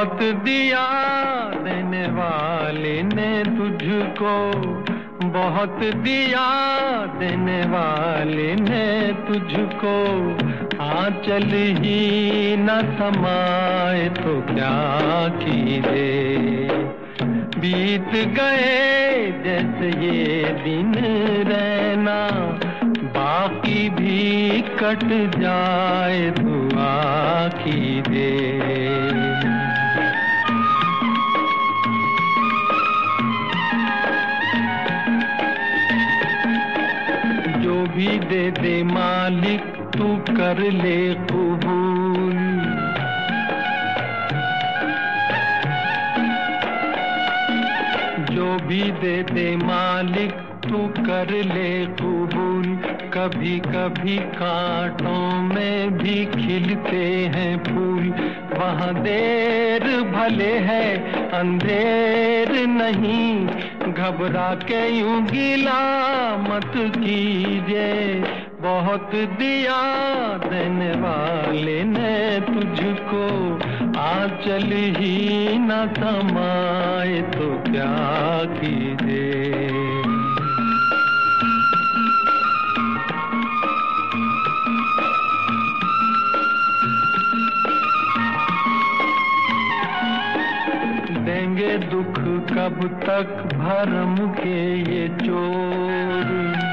बहुत दिया देने वाले ने तुझको, बहुत दिया देने वाले ने तुझको, आंचल ही न समाए तो क्या कीजिए। बीत गए जैसे ये दिन रहना, बाकी भी कट जाए दुआ कीजिए। जो भी दे दे मालिक तू कर ले कबूल, जो भी दे दे मालिक तू कर ले कबूल। कभी कभी कांटों में भी खिलते हैं फूल, वहाँ देर भले है अंधेर नहीं, घबरा के यूं गिला मत कीजिए। बहुत दिया देने वाले ने तुझको, आंचल ही न समाए तो क्या कीजिए। देंगे दुख कब तक भरम के ये चोर,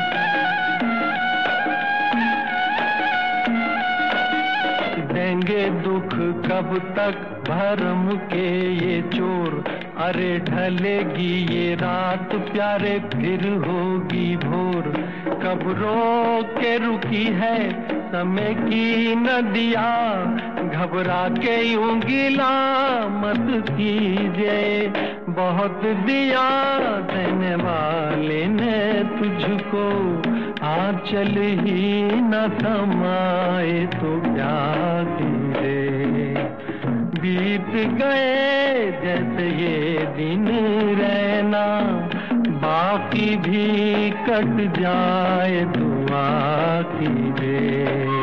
देंगे दुख कब तक भरम के ये चोर। अरे ढलेगी ये रात प्यारे फिर होगी भोर, कब रो के रुकी है समय की नदिया, घबरा के यूं गिला मत कीजिए। बहुत दिया देने वाले ने तुझको, आंचल ही न समाए तो क्या कीजिए। बीत गए जैसे ये दिन रहना, बाकी भी कट जाए दुआ कीजिए।